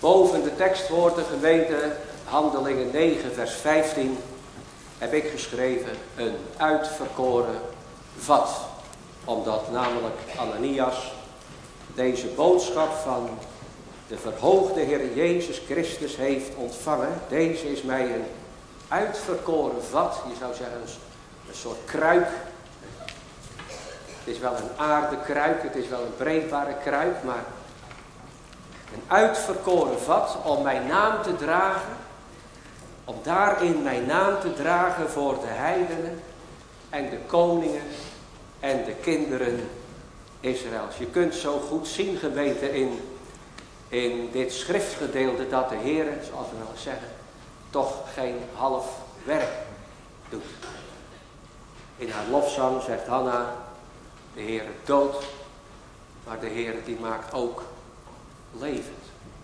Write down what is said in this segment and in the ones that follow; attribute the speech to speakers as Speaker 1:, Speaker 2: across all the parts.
Speaker 1: Boven de tekstwoorden gemeente Handelingen 9 vers 15 heb ik geschreven een uitverkoren vat. Omdat namelijk Ananias deze boodschap van de verhoogde Heer Jezus Christus heeft ontvangen. Deze is mij een uitverkoren vat. Je zou zeggen een soort kruik. Het is wel een aardekruik, het is wel een breekbare kruik, maar een uitverkoren vat om mijn naam te dragen. Om daarin mijn naam te dragen voor de heidenen en de koningen en de kinderen Israëls. Je kunt zo goed zien, gemeente, in dit schriftgedeelte dat de Heer, zoals we wel eens zeggen, toch geen half werk doet. In haar lofzang zegt Hanna, de Heer doodt, maar de Heer die maakt ook levend.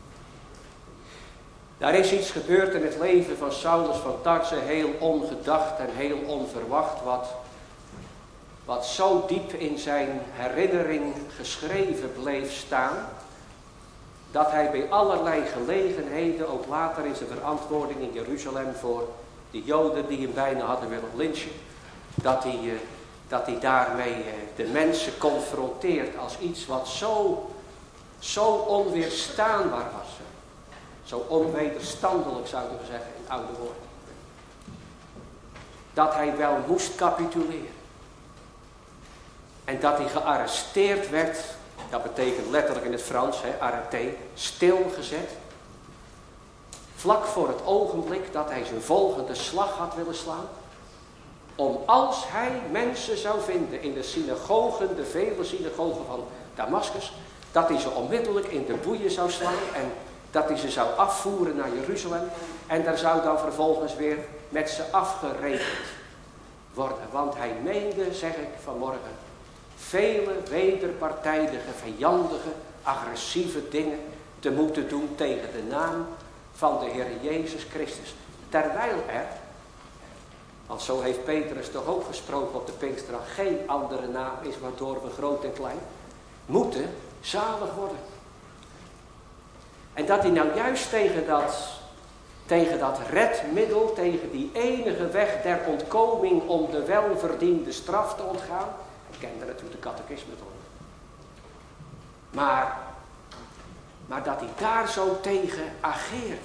Speaker 1: Daar is iets gebeurd in het leven van Saulus van Tarse, heel ongedacht en heel onverwacht, wat zo diep in zijn herinnering geschreven bleef staan, dat hij bij allerlei gelegenheden, ook later in zijn verantwoording in Jeruzalem voor de Joden die hem bijna hadden willen lynchen, dat hij daarmee de mensen confronteert als iets wat zo onweerstaanbaar was. Zo onwederstandelijk zouden we zeggen in oude woorden. Dat hij wel moest capituleren. En dat hij gearresteerd werd, dat betekent letterlijk in het Frans, arrêté, stilgezet. Vlak voor het ogenblik dat hij zijn volgende slag had willen slaan. Om als hij mensen zou vinden in de synagogen, de vele synagogen van Damascus, dat hij ze onmiddellijk in de boeien zou slaan en dat hij ze zou afvoeren naar Jeruzalem. En daar zou dan vervolgens weer met ze afgerekend worden. Want hij meende, zeg ik vanmorgen, vele wederpartijdige, vijandige, agressieve dingen te moeten doen tegen de naam van de Heer Jezus Christus. Terwijl er, want zo heeft Petrus toch ook gesproken op de Pinksterdag, geen andere naam is waardoor we groot en klein moeten zalig worden. En dat hij nou juist tegen dat redmiddel, tegen die enige weg der ontkoming om de welverdiende straf te ontgaan. Ik kende natuurlijk de catechisme toch. Maar dat hij daar zo tegen ageerde.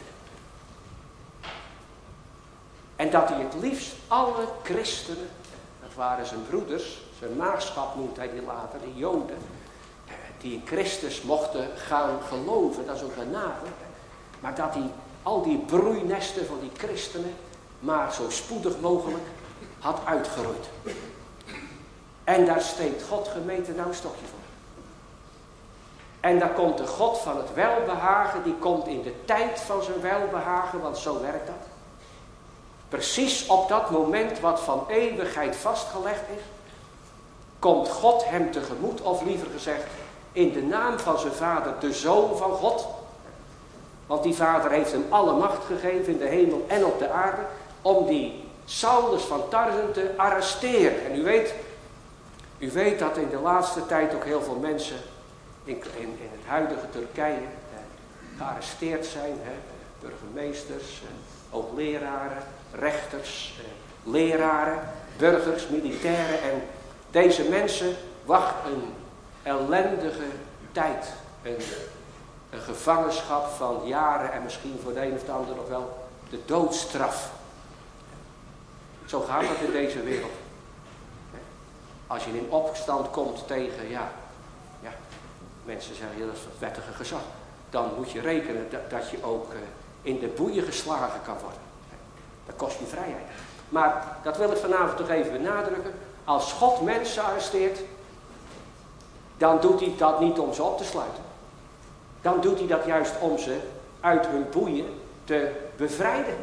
Speaker 1: En dat hij het liefst alle christenen, dat waren zijn broeders, zijn maagschap noemt hij die later, de Joden, die in Christus mochten gaan geloven, dat is een genade. Maar dat hij al die broeinesten van die christenen maar zo spoedig mogelijk had uitgeroeid. En daar steekt God gemeente nou een stokje voor. En daar komt de God van het welbehagen, die komt in de tijd van zijn welbehagen, want zo werkt dat. Precies op dat moment wat van eeuwigheid vastgelegd is, komt God hem tegemoet, of liever gezegd, in de naam van zijn vader, de Zoon van God. Want die vader heeft hem alle macht gegeven in de hemel en op de aarde, om die Saulus van Tarsen te arresteren. En u weet dat in de laatste tijd ook heel veel mensen in het huidige Turkije gearresteerd zijn. Burgemeesters, ook leraren, rechters, leraren, burgers, militairen. En deze mensen wachten een ellendige tijd. Een gevangenschap van jaren en misschien voor de een of de ander nog wel de doodstraf. Zo gaat het in deze wereld. Als je in opstand komt tegen, mensen zeggen, dat is het wettige gezag. Dan moet je rekenen dat je ook in de boeien geslagen kan worden. Dat kost je vrijheid. Maar dat wil ik vanavond toch even benadrukken. Als God mensen arresteert, dan doet hij dat niet om ze op te sluiten. Dan doet hij dat juist om ze uit hun boeien te bevrijden.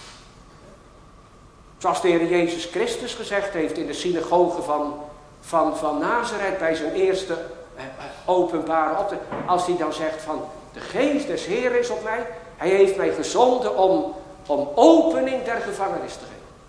Speaker 1: Zoals de Heer Jezus Christus gezegd heeft in de synagoge van Nazareth bij zijn eerste openbare optreden. Als hij dan zegt van de geest des Heeren is op mij. Hij heeft mij gezonden om opening der gevangenis te geven.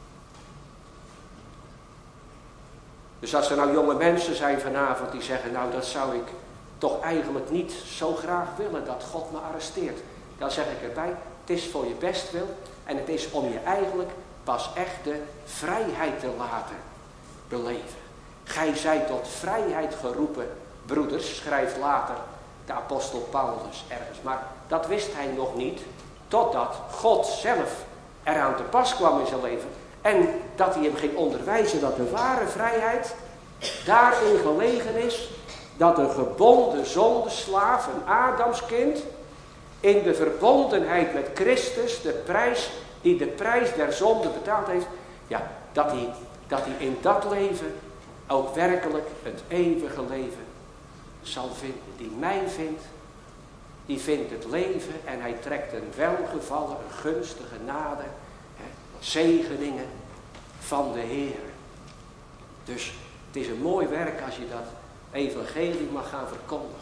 Speaker 1: Dus als er nou jonge mensen zijn vanavond die zeggen, nou dat zou ik toch eigenlijk niet zo graag willen dat God me arresteert. dan zeg ik erbij, het is voor je bestwil en het is om je eigenlijk pas echt de vrijheid te laten beleven. Gij zijt tot vrijheid geroepen, broeders, schrijft later de apostel Paulus ergens. Maar dat wist hij nog niet, totdat God zelf eraan te pas kwam in zijn leven. En dat hij hem ging onderwijzen dat de ware vrijheid daarin gelegen is, dat een gebonden zondeslaaf, een Adamskind, in de verbondenheid met Christus, die de prijs der zonde betaald heeft, ja, dat hij in dat leven ook werkelijk het eeuwige leven zal vinden. Die mij vindt, die vindt het leven en hij trekt een welgevallen, een gunstige genade, zegeningen van de Heer. Dus het is een mooi werk als je dat evangelie mag gaan verkondigen.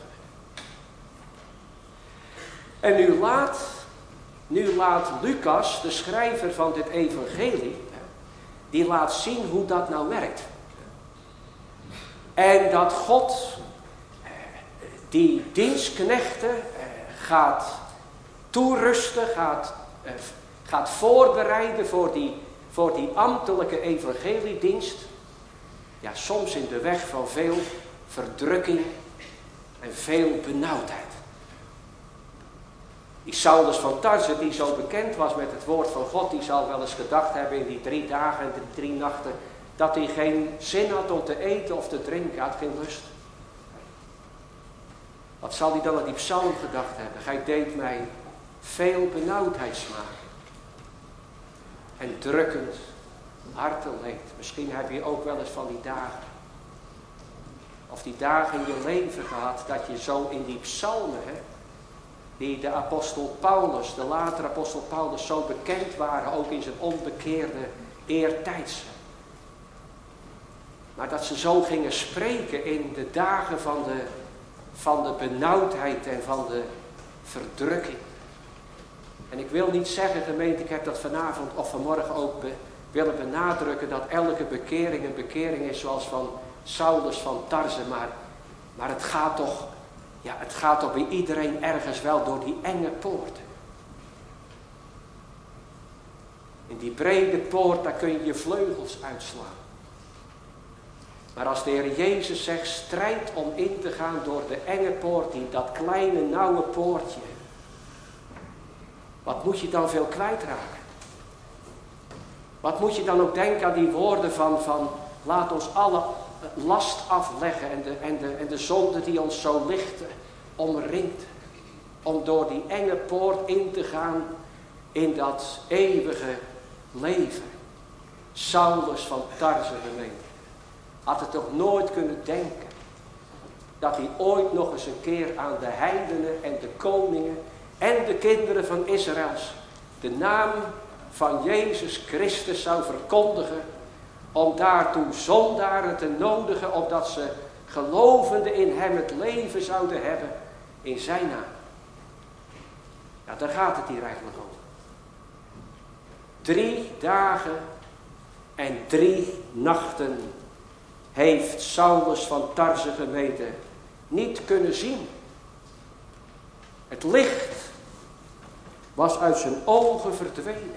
Speaker 1: En nu laat Lucas, de schrijver van dit evangelie, die laat zien hoe dat nou werkt. En dat God die dienstknechten gaat toerusten, gaat voorbereiden voor die ambtelijke evangeliedienst. Ja, soms in de weg van veel verdrukking en veel benauwdheid. Die Saulus van Tarse, die zo bekend was met het woord van God, die zal wel eens gedacht hebben in die 3 dagen en 3 nachten, dat hij geen zin had om te eten of te drinken, had geen lust. Wat zal hij dan aan die psalm gedacht hebben? Gij deed mij veel benauwdheid smaken. En drukkend hartenleed. Misschien heb je ook wel eens van die dagen. Of die dagen in je leven gehad, dat je zo in die psalmen, die de apostel Paulus, de latere apostel Paulus, zo bekend waren, ook in zijn onbekeerde eertijds. Maar dat ze zo gingen spreken in de dagen van de benauwdheid en van de verdrukking. En ik wil niet zeggen, gemeente, ik heb dat vanavond of vanmorgen ook willen benadrukken, dat elke bekering een bekering is zoals van Saulus van Tarse, maar het gaat toch bij iedereen ergens wel door die enge poort. In die brede poort, daar kun je je vleugels uitslaan. Maar als de Heer Jezus zegt, strijd om in te gaan door de enge poort, dat kleine nauwe poortje. Wat moet je dan veel kwijtraken? Wat moet je dan ook denken aan die woorden van laat ons alle last afleggen en de zonde die ons zo licht omringt. Om door die enge poort in te gaan in dat eeuwige leven. Saulus van Tarse, gemeente, had het toch nooit kunnen denken dat hij ooit nog eens een keer aan de heidenen en de koningen en de kinderen van Israëls de naam van Jezus Christus zou verkondigen, om daartoe zondaren te nodigen, opdat ze gelovende in hem het leven zouden hebben in zijn naam. Ja, daar gaat het hier eigenlijk over. 3 dagen en 3 nachten heeft Saulus van Tarse, gemeente, niet kunnen zien. Het licht was uit zijn ogen verdwenen.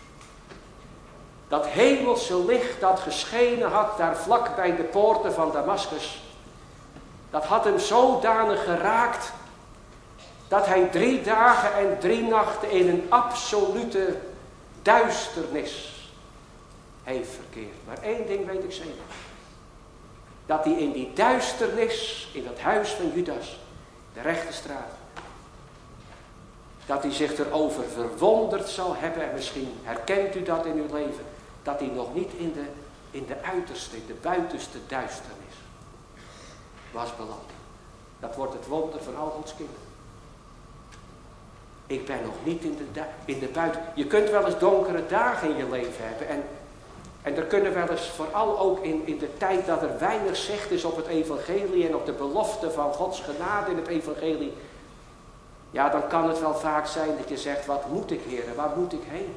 Speaker 1: Dat hemelse licht dat geschenen had daar vlak bij de poorten van Damaskus, dat had hem zodanig geraakt dat hij 3 dagen en 3 nachten in een absolute duisternis heeft verkeerd. Maar 1 ding weet ik zeker. Dat hij in die duisternis, in dat huis van Judas, de rechte straat, dat hij zich erover verwonderd zal hebben, en misschien herkent u dat in uw leven, dat hij nog niet in de uiterste, in de buitenste duisternis was beland. Dat wordt het wonder van al Gods kinderen. Ik ben nog niet in de buiten. Je kunt wel eens donkere dagen in je leven hebben. En er kunnen wel eens, vooral ook in de tijd dat er weinig zicht is op het evangelie en op de belofte van Gods genade in het evangelie. Ja, dan kan het wel vaak zijn dat je zegt, wat moet ik, Heere, waar moet ik heen?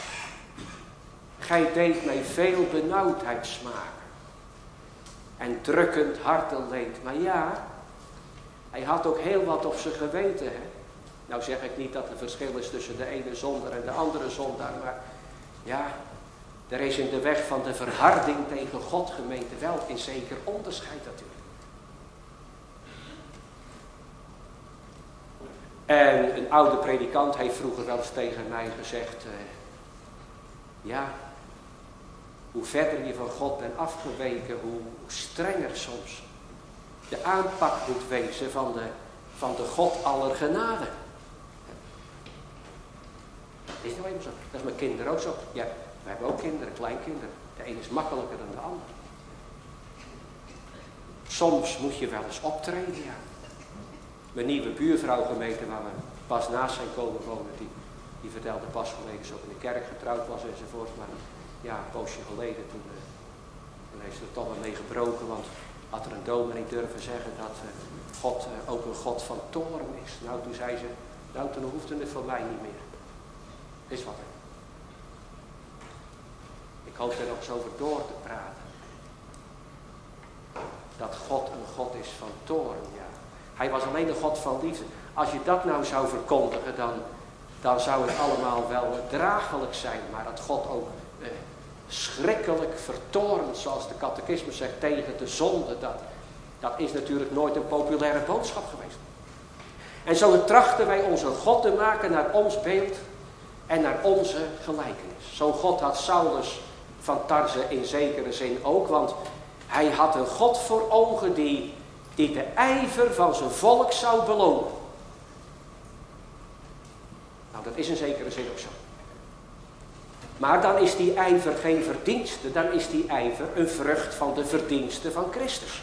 Speaker 1: Gij deed mij veel benauwdheid smaken en drukkend hartenleed. Maar ja, hij had ook heel wat op zijn geweten. Hè? Nou zeg ik niet dat er verschil is tussen de ene zondaar en de andere zondaar, maar ja, er is in de weg van de verharding tegen God, gemeente, wel een zeker onderscheid natuurlijk. En een oude predikant heeft vroeger wel eens tegen mij gezegd, ja, hoe verder je van God bent afgeweken, hoe strenger soms de aanpak moet wezen van de God aller genade. Is het nou even zo? Dat is met kinderen ook zo. Ja, we hebben ook kinderen, kleinkinderen. De een is makkelijker dan de ander. Soms moet je wel eens optreden, ja. Mijn nieuwe buurvrouw, gemeente, waar we pas naast zijn komen wonen, die vertelde pas geleden zo in de kerk getrouwd was enzovoort. Maar ja, een poosje geleden, toen heeft ze er toch wel mee gebroken, want had er een dominee durven zeggen dat God ook een God van toorn is. Nou, toen zei ze, nou, toen hoefde het voor mij niet meer. Is wat, hè. Ik hoop er nog eens over door te praten. Dat God een God is van toorn, ja. Hij was alleen een God van liefde. Als je dat nou zou verkondigen, dan zou het allemaal wel draaglijk zijn. Maar dat God ook schrikkelijk vertoornt, zoals de catechismus zegt, tegen de zonde. Dat is natuurlijk nooit een populaire boodschap geweest. En zo trachten wij onze God te maken naar ons beeld en naar onze gelijkenis. Zo'n God had Saulus van Tarse in zekere zin ook, want hij had een God voor ogen die de ijver van zijn volk zou belonen. Nou, dat is in zekere zin ook zo. Maar dan is die ijver geen verdienste, dan is die ijver een vrucht van de verdiensten van Christus.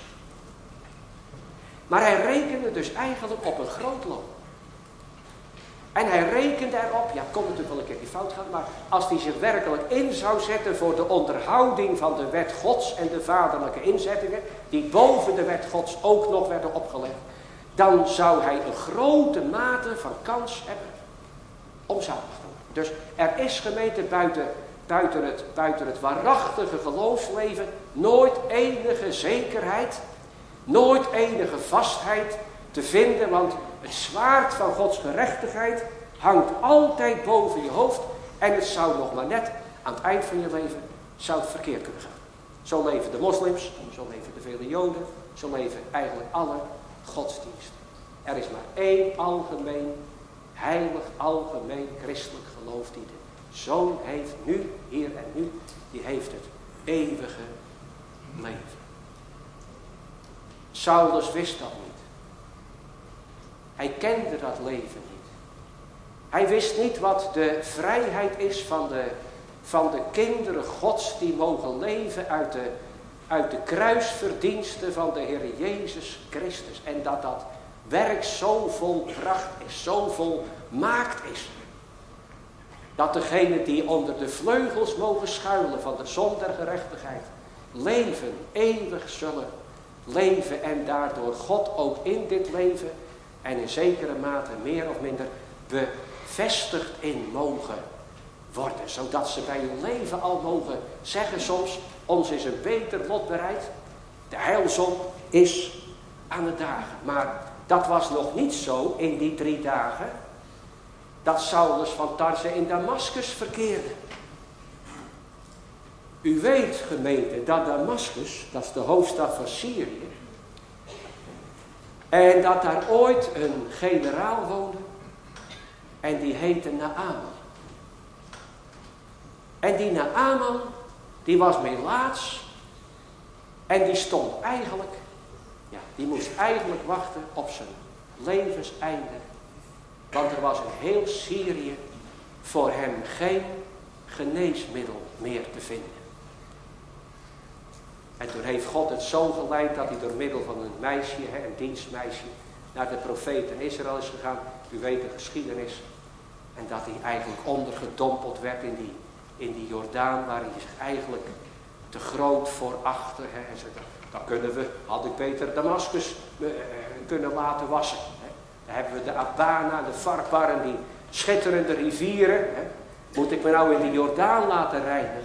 Speaker 1: Maar hij rekende dus eigenlijk op een groot loon. En hij rekende erop, ja, kon natuurlijk wel een keer die fout gaan, maar als hij zich werkelijk in zou zetten voor de onderhouding van de wet Gods en de vaderlijke inzettingen, die boven de wet Gods ook nog werden opgelegd, dan zou hij een grote mate van kans hebben om zalig te worden. Dus er is, gemeente, buiten het waarachtige geloofsleven nooit enige zekerheid, nooit enige vastheid te vinden, want het zwaard van Gods gerechtigheid hangt altijd boven je hoofd en het zou nog maar net aan het eind van je leven zou het verkeerd kunnen gaan. Zo leven de moslims, zo leven de vele joden, zo leven eigenlijk alle godsdiensten. Er is maar één algemeen, heilig, algemeen christelijk geloof die de Zoon heeft, nu, hier en nu, die heeft het eeuwige leven. Saulus wist dat niet. Hij kende dat leven niet. Hij wist niet wat de vrijheid is van de kinderen Gods die mogen leven uit de kruisverdiensten van de Heer Jezus Christus. En dat werk zo volbracht is, zo volmaakt is. Dat degenen die onder de vleugels mogen schuilen van de zon der gerechtigheid, leven, eeuwig zullen leven en daardoor God ook in dit leven en in zekere mate meer of minder bevestigd in mogen worden. Zodat ze bij hun leven al mogen zeggen soms, ons is een beter lot bereid. De heilzon is aan het dagen. Maar dat was nog niet zo in die 3 dagen dat Saulus van Tarse in Damaskus verkeerde. U weet, gemeente, dat Damaskus, dat is de hoofdstad van Syrië, en dat daar ooit een generaal woonde en die heette Naaman. En die Naaman, die was melaats en die stond eigenlijk, ja, die moest eigenlijk wachten op zijn levenseinde. Want er was in heel Syrië voor hem geen geneesmiddel meer te vinden. En toen heeft God het zo geleid dat hij door middel van een meisje, een dienstmeisje, naar de profeet in Israël is gegaan. U weet de geschiedenis. En dat hij eigenlijk ondergedompeld werd in die Jordaan, waar hij zich eigenlijk te groot voor achtte. En zei, had ik beter Damaskus kunnen laten wassen. Dan hebben we de Abana, de Farpar en die schitterende rivieren. Moet ik me nou in de Jordaan laten reinigen?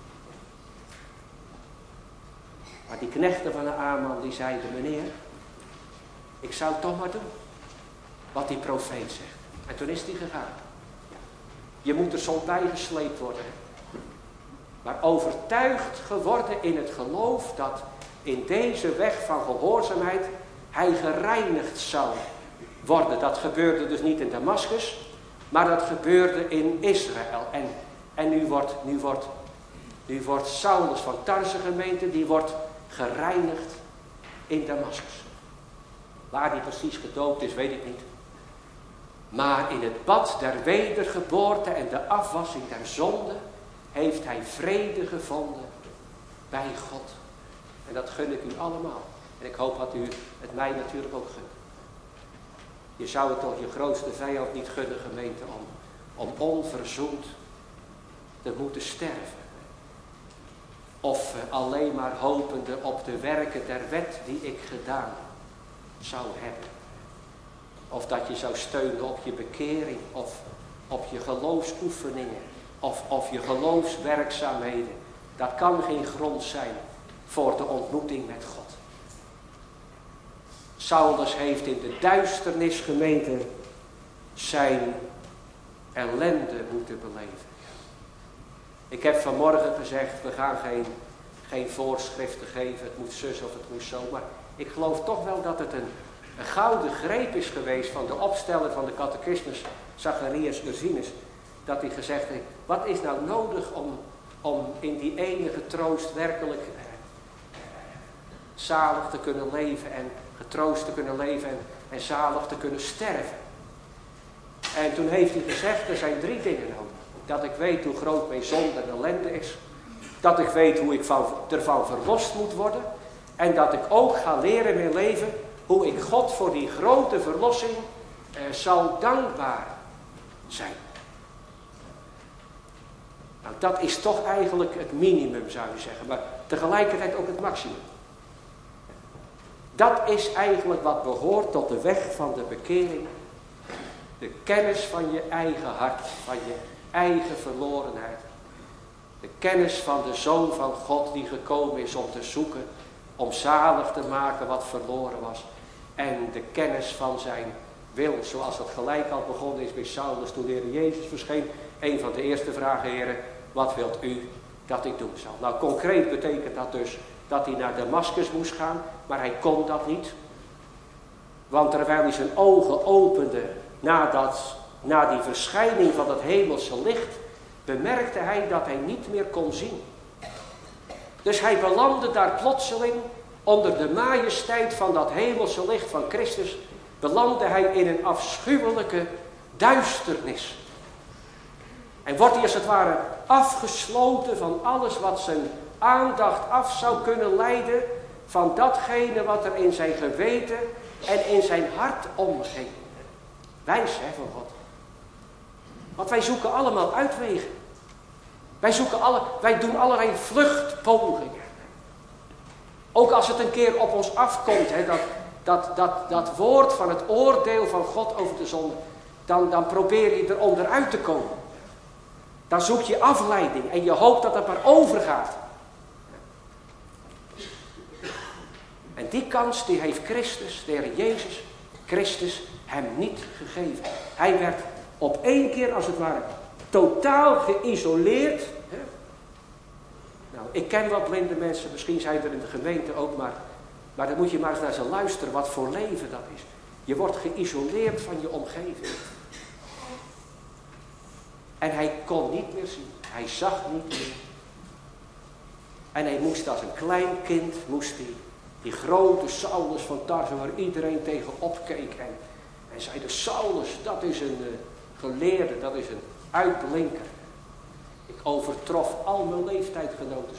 Speaker 1: Maar die knechten van Naaman die zeiden, meneer, ik zou het toch maar doen. Wat die profeet zegt. En toen is hij gegaan. Je moet er soms bij gesleept worden. Maar overtuigd geworden in het geloof dat in deze weg van gehoorzaamheid hij gereinigd zou worden. Dat gebeurde dus niet in Damascus, maar dat gebeurde in Israël. En nu wordt Saulus van Tarse gemeente, die wordt gereinigd in Damascus. Waar die precies gedoopt is, weet ik niet. Maar in het bad der wedergeboorte en de afwassing der zonde heeft hij vrede gevonden bij God. En dat gun ik u allemaal. En ik hoop dat u het mij natuurlijk ook gunt. Je zou het toch je grootste vijand niet gunnen, gemeente, om onverzoend te moeten sterven. Of alleen maar hopende op de werken der wet die ik gedaan zou hebben. Of dat je zou steunen op je bekering, of op je geloofsoefeningen, of je geloofswerkzaamheden. Dat kan geen grond zijn voor de ontmoeting met God. Saulus heeft in de duisternis, gemeente, zijn ellende moeten beleven. Ik heb vanmorgen gezegd, we gaan geen voorschriften geven, het moet zus of het moet zo. Maar ik geloof toch wel dat het een gouden greep is geweest van de opsteller van de catechismus, Zacharias Ursinus. Dat hij gezegd heeft, wat is nou nodig om in die enige troost werkelijk zalig te kunnen leven en getroost te kunnen leven en zalig te kunnen sterven. En toen heeft hij gezegd, er zijn 3 dingen nodig. Dat ik weet hoe groot mijn zonde en ellende is. Dat ik weet hoe ik ervan verlost moet worden. En dat ik ook ga leren in mijn leven hoe ik God voor die grote verlossing zal dankbaar zijn. Nou, dat is toch eigenlijk het minimum, zou je zeggen. Maar tegelijkertijd ook het maximum. Dat is eigenlijk wat behoort tot de weg van de bekering. De kennis van je eigen hart, van je eigen verlorenheid. De kennis van de Zoon van God die gekomen is om te zoeken, om zalig te maken wat verloren was. En de kennis van zijn wil, zoals dat gelijk al begonnen is bij Saulus toen de Heer Jezus verscheen. Een van de eerste vragen, Heer, wat wilt u dat ik doen zal? Nou, concreet betekent dat dus dat hij naar Damascus moest gaan, maar hij kon dat niet. Want terwijl hij zijn ogen opende na die verschijning van het hemelse licht, bemerkte hij dat hij niet meer kon zien. Dus hij belandde daar plotseling onder de majesteit van dat hemelse licht van Christus, belandde hij in een afschuwelijke duisternis. En wordt hij als het ware afgesloten van alles wat zijn aandacht af zou kunnen leiden van datgene wat er in zijn geweten en in zijn hart omging. Wijs, hè, van God. Want wij zoeken allemaal uitwegen. Wij doen allerlei vluchtpogingen. Ook als het een keer op ons afkomt, hè, dat woord van het oordeel van God over de zonde, dan probeer je er onderuit te komen. Dan zoek je afleiding en je hoopt dat het maar overgaat. En die kans die heeft Christus, de Heer Jezus Christus, hem niet gegeven. Hij werd op 1 keer als het ware totaal geïsoleerd. Nou, ik ken wat blinde mensen, misschien zijn er in de gemeente ook, maar dan moet je maar eens naar ze luisteren wat voor leven dat is. Je wordt geïsoleerd van je omgeving. En hij kon niet meer zien. Hij zag niet meer. En hij moest als een klein kind, die grote Saulus van Tarse, waar iedereen tegen opkeek. En zei, de Saulus, dat is een geleerde, dat is een uitblinker. Ik overtrof al mijn leeftijdgenoten.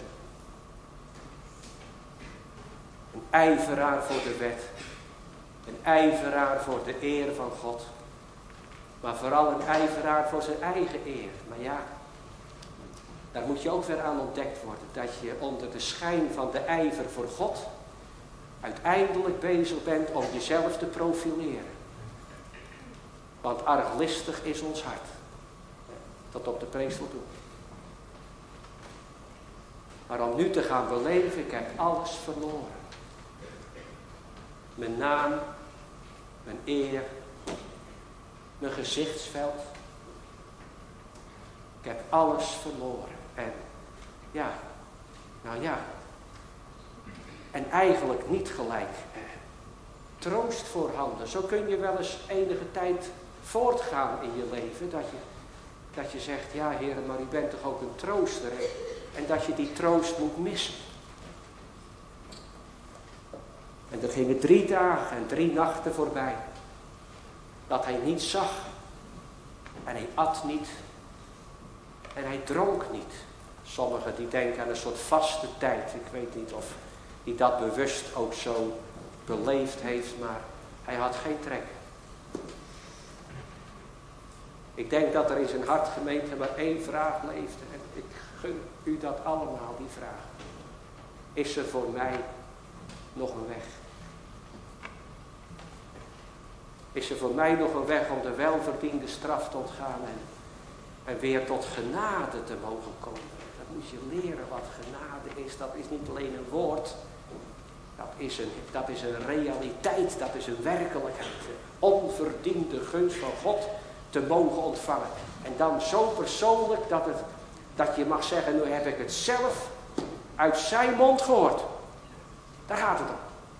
Speaker 1: Een ijveraar voor de wet. Een ijveraar voor de eer van God. Maar vooral een ijveraar voor zijn eigen eer. Maar ja, daar moet je ook weer aan ontdekt worden. Dat je onder de schijn van de ijver voor God uiteindelijk bezig bent om jezelf te profileren. Want arglistig is ons hart. Tot op de preestel toe. Maar om nu te gaan beleven, ik heb alles verloren. Mijn naam, mijn eer, mijn gezichtsveld. Ik heb alles verloren. En ja, nou ja. En eigenlijk niet gelijk troost voorhanden. Zo kun je wel eens enige tijd voortgaan in je leven. Dat je zegt, ja Heer, maar u bent toch ook een trooster. En dat je die troost moet missen. En er gingen 3 dagen en 3 nachten voorbij. Dat hij niet zag. En hij at niet. En hij dronk niet. Sommigen die denken aan een soort vaste tijd. Ik weet niet of hij dat bewust ook zo beleefd heeft. Maar hij had geen trek. Ik denk dat er in zijn hart, gemeente, maar 1 vraag leefde. En ik gun u dat allemaal, die vraag. Is er voor mij nog een weg? Is er voor mij nog een weg om de welverdiende straf te ontgaan en weer tot genade te mogen komen? Dat moet je leren wat genade is. Dat is niet alleen een woord. Dat is een realiteit. Dat is een werkelijkheid. Onverdiende gunst van God te mogen ontvangen. En dan zo persoonlijk dat je mag zeggen, nu heb ik het zelf uit zijn mond gehoord. Daar gaat het om.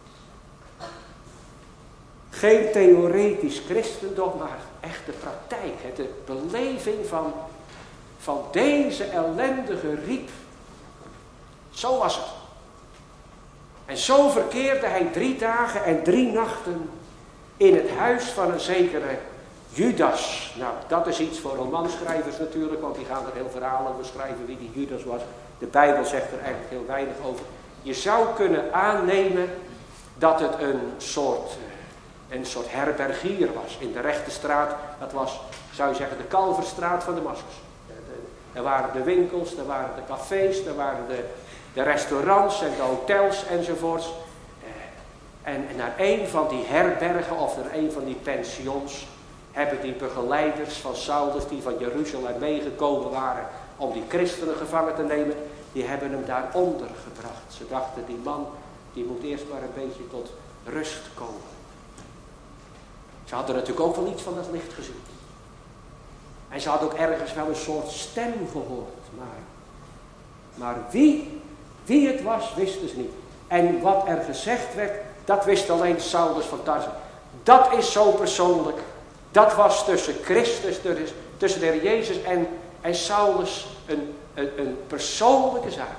Speaker 1: Geen theoretisch christendom, maar echt de praktijk. De beleving van deze ellendige riep. Zo was het. En zo verkeerde hij 3 dagen en 3 nachten in het huis van een zekere Judas. Nou, dat is iets voor romanschrijvers natuurlijk, want die gaan er heel verhaal over schrijven wie die Judas was. De Bijbel zegt er eigenlijk heel weinig over. Je zou kunnen aannemen dat het een soort herbergier was in de rechte straat. Dat was, zou je zeggen, de Kalverstraat van Damascus. Er waren de winkels, er waren de cafés, er waren de restaurants en de hotels enzovoorts. En naar een van die herbergen of naar een van die pensions hebben die begeleiders van Saulus, die van Jeruzalem meegekomen waren om die christenen gevangen te nemen, die hebben hem daar ondergebracht. Ze dachten, die man die moet eerst maar een beetje tot rust komen. Ze hadden natuurlijk ook wel iets van dat licht gezien. En ze hadden ook ergens wel een soort stem gehoord. Maar wie het was, wisten ze niet. En wat er gezegd werd, dat wist alleen Saulus van Tarsus. Dat is zo persoonlijk. Dat was tussen Christus, tussen de Heer Jezus en Saulus een persoonlijke zaak.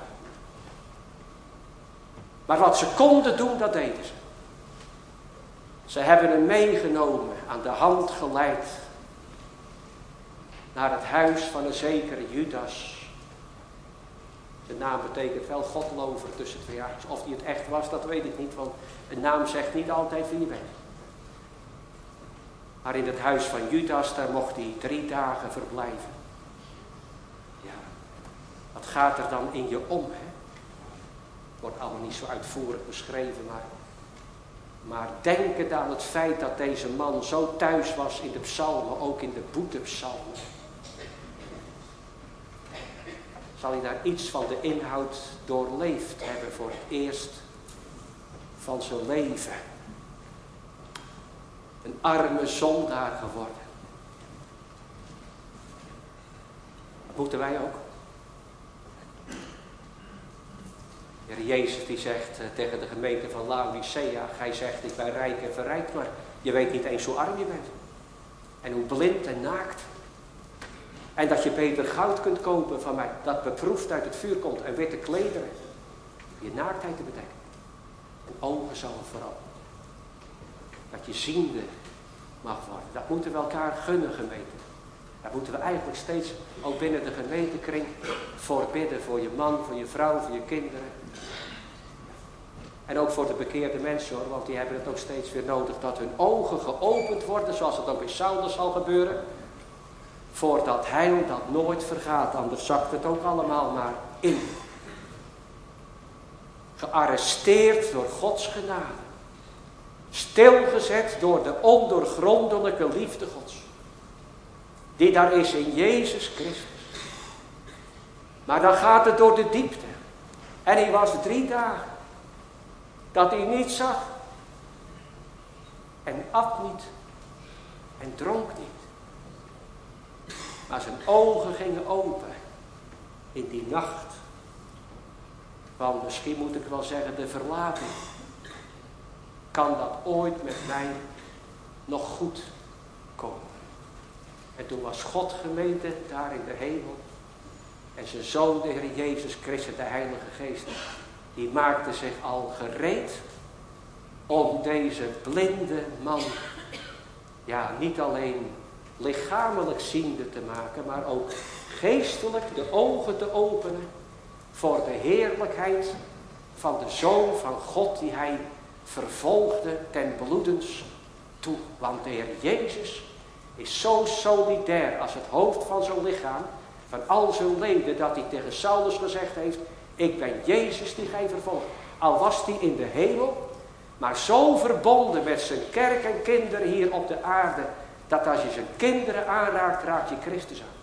Speaker 1: Maar wat ze konden doen, dat deden ze. Ze hebben hem meegenomen, aan de hand geleid, naar het huis van een zekere Judas. De naam betekent wel godlover tussen 2 haakjes. Of die het echt was, dat weet ik niet, want een naam zegt niet altijd wie je bent. Maar in het huis van Judas, daar mocht hij 3 dagen verblijven. Ja, wat gaat er dan in je om, hè? Wordt allemaal niet zo uitvoerig beschreven, maar denkend aan het feit dat deze man zo thuis was in de psalmen, ook in de boetepsalmen, zal hij daar iets van de inhoud doorleefd hebben voor het eerst van zijn leven. Een arme zondaar geworden. Dat moeten wij ook. De Heer Jezus die zegt tegen de gemeente van Laodicea, gij zegt ik ben rijk en verrijkt, maar je weet niet eens hoe arm je bent. En hoe blind en naakt. En dat je beter goud kunt kopen van mij, dat beproefd uit het vuur komt, en witte klederen. Je naaktheid te bedekken. En ogen zal vooral. Dat je ziende mag worden. Dat moeten we elkaar gunnen, gemeente. Daar moeten we eigenlijk steeds, ook binnen de gemeentekring, voor bidden. Voor je man, voor je vrouw, voor je kinderen. En ook voor de bekeerde mensen hoor, want die hebben het ook steeds weer nodig dat hun ogen geopend worden, zoals het ook in Saulus zal gebeuren. Voor dat heil dat nooit vergaat, anders zakt het ook allemaal maar in. Gearresteerd door Gods genade. Stilgezet door de ondoorgrondelijke liefde Gods. Die daar is in Jezus Christus. Maar dan gaat het door de diepte. En hij was 3 dagen. Dat hij niet zag. En at niet. En dronk niet. Maar zijn ogen gingen open in die nacht van, misschien moet ik wel zeggen, de verlating. Kan dat ooit met mij nog goed komen? En toen was God, gemeente, daar in de hemel. En zijn Zoon, de Heer Jezus Christus, de Heilige Geest, die maakte zich al gereed om deze blinde man, ja, niet alleen lichamelijk ziende te maken, maar ook geestelijk de ogen te openen voor de heerlijkheid van de Zoon van God die hij vervolgde ten bloedens toe. Want de Heer Jezus is zo solidair als het hoofd van zijn lichaam, van al zijn leden, dat hij tegen Saulus gezegd heeft, ik ben Jezus die gij vervolgt. Al was hij in de hemel, maar zo verbonden met zijn kerk en kinderen hier op de aarde, dat als je zijn kinderen aanraakt, raak je Christus aan.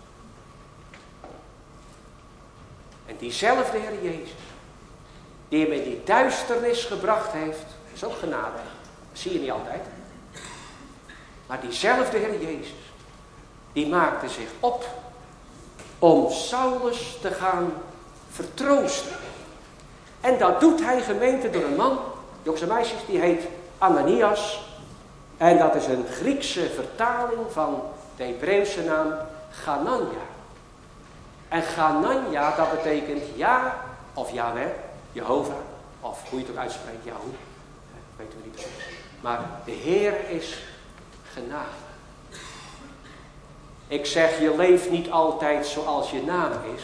Speaker 1: En diezelfde Heer Jezus, die hem in die duisternis gebracht heeft, is ook genade. Dat zie je niet altijd. Maar diezelfde Heer Jezus, die maakte zich op om Saulus te gaan vertroosten. En dat doet hij, gemeente, door een man, jongens en meisjes, die heet Ananias. En dat is een Griekse vertaling van de Hebreeuwse naam Ganania. En Ganania, dat betekent ja, of Yahweh, Jehovah, of hoe je het ook uitspreekt, Yahoo. Weten we niet precies. Maar de Heer is genade. Ik zeg, je leeft niet altijd zoals je naam is.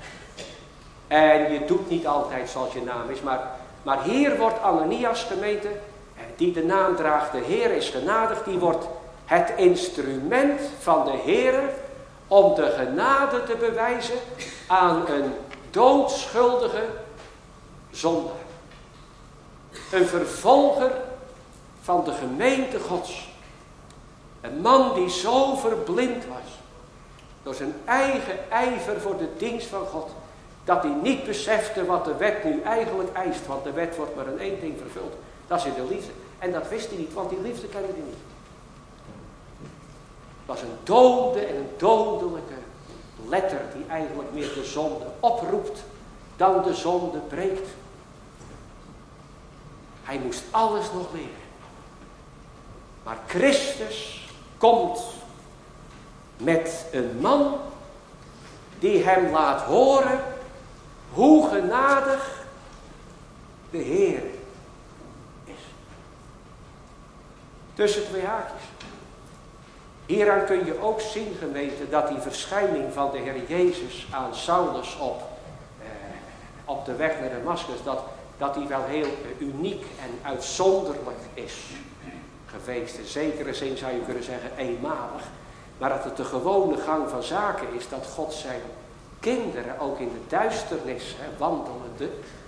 Speaker 1: En je doet niet altijd zoals je naam is. Maar hier wordt Ananias, gemeente, die de naam draagt, de Heer is genadig, die wordt het instrument van de Heer om de genade te bewijzen aan een doodschuldige zondaar. Een vervolger van de gemeente Gods. Een man die zo verblind was door zijn eigen ijver voor de dienst van God, dat hij niet besefte wat de wet nu eigenlijk eist. Want de wet wordt maar in één ding vervuld. Dat is in de liefde. En dat wist hij niet, want die liefde kende hij niet. Het was een dode en een dodelijke letter die eigenlijk meer de zonde oproept dan de zonde breekt. Hij moest alles nog leren. Maar Christus komt met een man die hem laat horen hoe genadig de Heer is. Tussen twee haakjes. Hieraan kun je ook zien, gemeente, dat die verschijning van de Heer Jezus aan Saulus op de weg naar Damascus, dat die wel heel uniek en uitzonderlijk is geweest. In zekere zin zou je kunnen zeggen eenmalig. Maar dat het de gewone gang van zaken is dat God zijn kinderen ook in de duisternis wandelende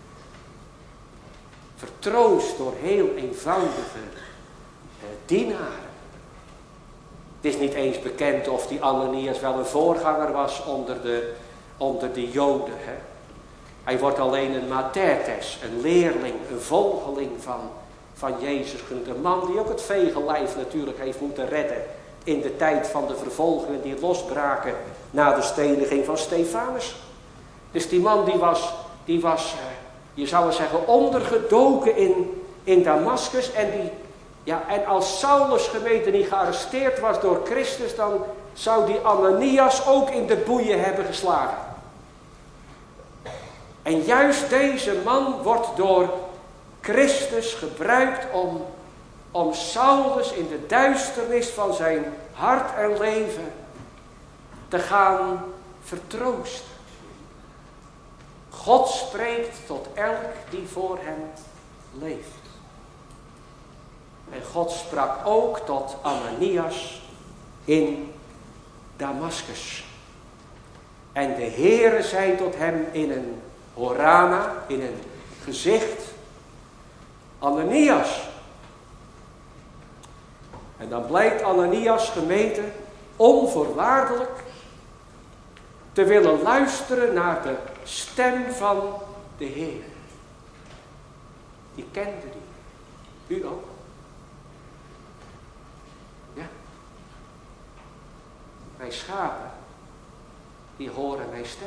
Speaker 1: vertroost door heel eenvoudige dienaren. Het is niet eens bekend of die Ananias wel een voorganger was onder de Joden. Hè. Hij wordt alleen een matertes, een leerling, een volgeling van Jezus genoemd. Een man die ook het vege lijf natuurlijk heeft moeten redden in de tijd van de vervolgingen die losbraken na de steniging van Stefanus. Dus die man die was je zou wel zeggen, ondergedoken in Damascus. En als Saulus, gemeente, niet gearresteerd was door Christus, dan zou die Ananias ook in de boeien hebben geslagen. En juist deze man wordt door Christus gebruikt om Saulus in de duisternis van zijn hart en leven te gaan vertroosten. God spreekt tot elk die voor hem leeft. En God sprak ook tot Ananias in Damascus. En de Heere zei tot hem in een horama, in een gezicht: Ananias. En dan blijkt Ananias, gemeente, onvoorwaardelijk te willen luisteren naar de stem van de Heer. Die kende die. U ook. Ja. Mijn schapen die horen mijn stem.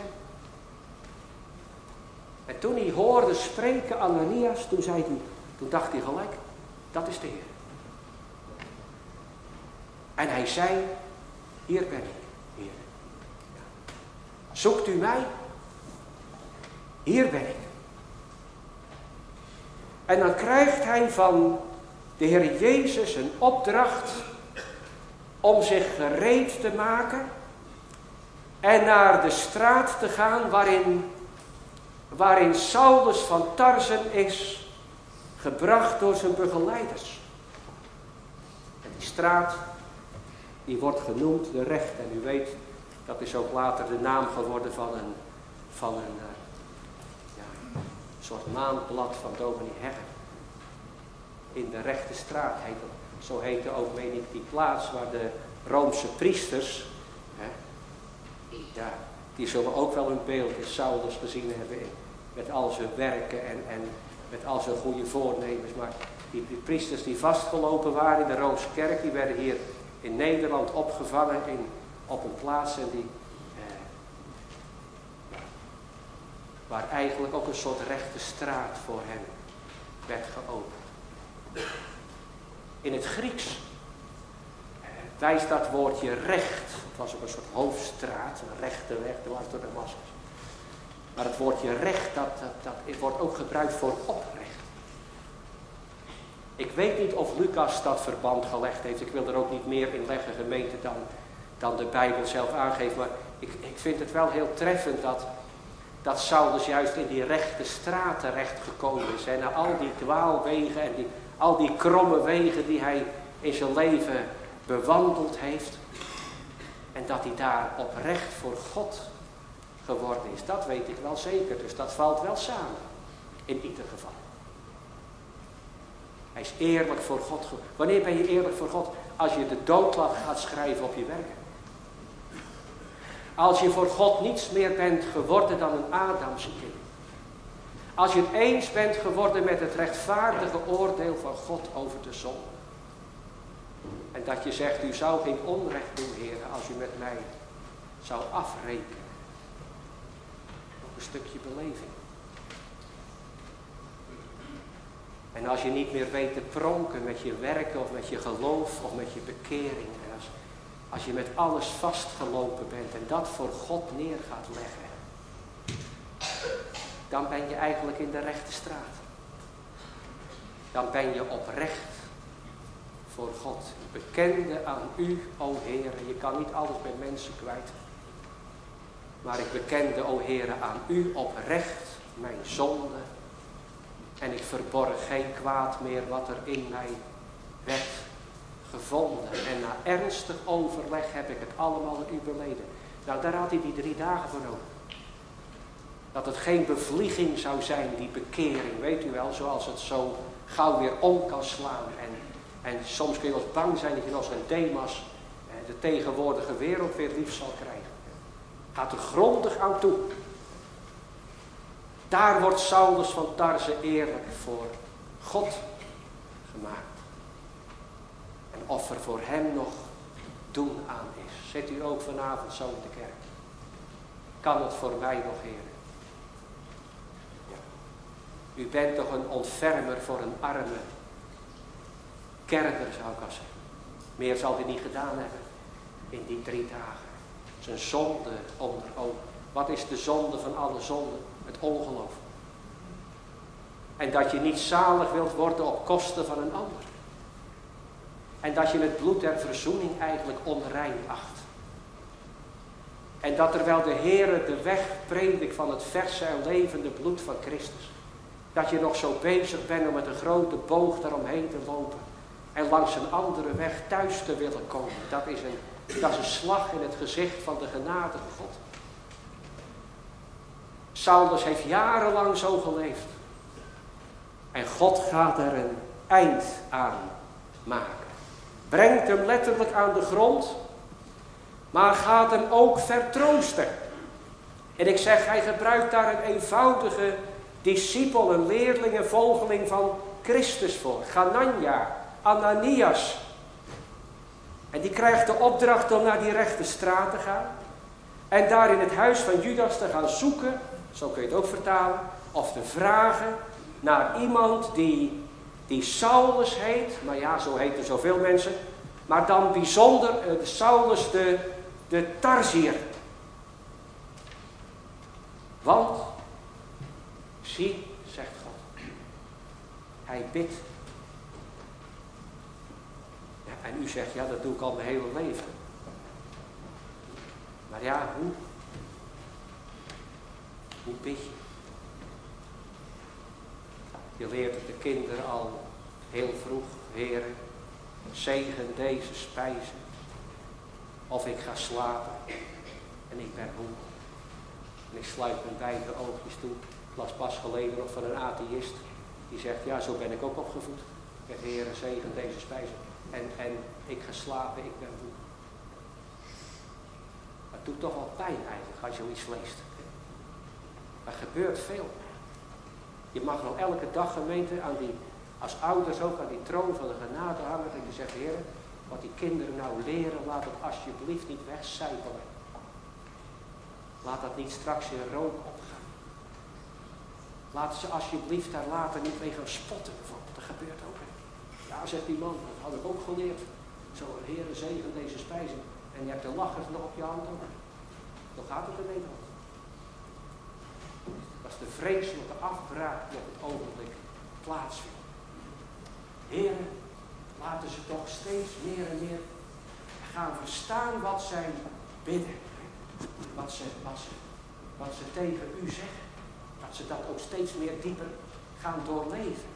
Speaker 1: En toen hij hoorde spreken Ananias, toen dacht hij gelijk, dat is de Heer. En hij zei, hier ben ik, Heer. Ja. Zoekt u mij? Hier ben ik. En dan krijgt hij van de Heer Jezus een opdracht om zich gereed te maken en naar de straat te gaan waarin Saulus van Tarsen is gebracht door zijn begeleiders. En die straat, die wordt genoemd de Rechte. En u weet, dat is ook later de naam geworden van een soort maandblad van dominee Hegger. In de Rechte straat heet het. Zo heette ook, meen ik, die plaats waar de Roomse priesters, die zullen ook wel hun beeld in Saulus gezien hebben. Met al zijn werken en met al zijn goede voornemens. Maar die priesters die vastgelopen waren in de Roomse kerk, die werden hier in Nederland opgevangen op een plaats en waar eigenlijk ook een soort rechte straat voor hen werd geopend. In het Grieks wijst dat woordje recht. Het was ook een soort hoofdstraat, een rechte weg, dwars door Damascus. Maar het woordje recht, dat wordt ook gebruikt voor oprecht. Ik weet niet of Lucas dat verband gelegd heeft. Ik wil er ook niet meer in leggen, gemeente, dan de Bijbel zelf aangeeft. Maar ik vind het wel heel treffend dat Saulus juist in die rechte straat terecht gekomen is. En na al die dwaalwegen en al die kromme wegen die hij in zijn leven bewandeld heeft. En dat hij daar oprecht voor God geworden is. Dat weet ik wel zeker. Dus dat valt wel samen. In ieder geval. Hij is eerlijk voor God. Wanneer ben je eerlijk voor God? Als je de doodlag gaat schrijven op je werk. Als je voor God niets meer bent geworden dan een Adamse kind. Als je het eens bent geworden met het rechtvaardige oordeel van God over de zonde. En dat je zegt, u zou geen onrecht doen, Heer, als u met mij zou afrekenen. Nog een stukje beleving. En als je niet meer weet te pronken met je werken of met je geloof of met je bekering. En als je met alles vastgelopen bent en dat voor God neer gaat leggen. Dan ben je eigenlijk in de rechte straat. Dan ben je oprecht voor God. Ik bekende aan u, o Heere. Je kan niet alles bij mensen kwijt. Maar ik bekende, o Heere, aan u oprecht mijn zonde. En ik verborg geen kwaad meer wat er in mij werd gevonden. En na ernstig overleg heb ik het allemaal aan u beleden. Nou, daar had hij die 3 dagen voor nodig. Dat het geen bevlieging zou zijn, die bekering, weet u wel, zoals het zo gauw weer om kan slaan. En soms kun je wel eens bang zijn dat je als een Demas de tegenwoordige wereld weer lief zal krijgen. Gaat er grondig aan toe. Daar wordt Saulus van Tarse eerlijk voor God gemaakt. En of er voor hem nog doen aan is. Zit u ook vanavond zo in de kerk? Kan het voor mij nog, Heer? Ja. U bent toch een ontfermer voor een arme kerker, zou ik al zeggen. Meer zal hij niet gedaan hebben in die 3 dagen. Zijn zonde onder ogen. Wat is de zonde van alle zonden? Het ongeloof. En dat je niet zalig wilt worden op kosten van een ander. En dat je het bloed der verzoening eigenlijk onrein acht. En dat terwijl de Heere de weg predikt van het verse en levende bloed van Christus. Dat je nog zo bezig bent om met een grote boog daaromheen te lopen. En langs een andere weg thuis te willen komen. Dat is een slag in het gezicht van de genadige God. Saulus heeft jarenlang zo geleefd. En God gaat er een eind aan maken. Brengt hem letterlijk aan de grond. Maar gaat hem ook vertroosten. En ik zeg, hij gebruikt daar een eenvoudige discipel, een leerling, een volgeling van Christus voor. Hanania, Ananias. En die krijgt de opdracht om naar die rechte straat te gaan. En daar in het huis van Judas te gaan zoeken, zo kun je het ook vertalen, of te vragen naar iemand die Saulus heet. Maar ja, zo heten zoveel mensen. Maar dan bijzonder Saulus de Tarsier. Want, zie, zegt God, hij bidt. Ja, en u zegt, ja, dat doe ik al mijn hele leven. Maar ja, hoe? Hoe bid je? Je leert het de kinderen al heel vroeg, Heere, zegen deze spijzen. Of ik ga slapen en ik ben moe. En ik sluit mijn beide oogjes toe. Ik las pas geleden nog van een atheïst. Die zegt, ja, zo ben ik ook opgevoed. Met Heere, zegen deze spijzen. En ik ga slapen, ik ben moe. Het doet toch wel pijn eigenlijk als je zoiets leest. Er gebeurt veel. Je mag nog elke dag, gemeente, als ouders ook aan die troon van de genade hangen. En je zegt, Heer, wat die kinderen nou leren, laat het alsjeblieft niet wegcijpelen. Laat dat niet straks in rook opgaan. Laten ze alsjeblieft daar later niet mee gaan spotten. Dat gebeurt ook. Ja, zegt die man, dat had ik ook geleerd. Zo, Heer, zegen deze spijzen. En je hebt de lachers nog op je hand ook. Zo gaat het in Nederland. Dat is de vreselijke afbraak die op het ogenblik plaatsvindt. Heren, laten ze toch steeds meer en meer gaan verstaan wat zij bidden. Wat ze tegen u zeggen. Dat ze dat ook steeds meer dieper gaan doorleven.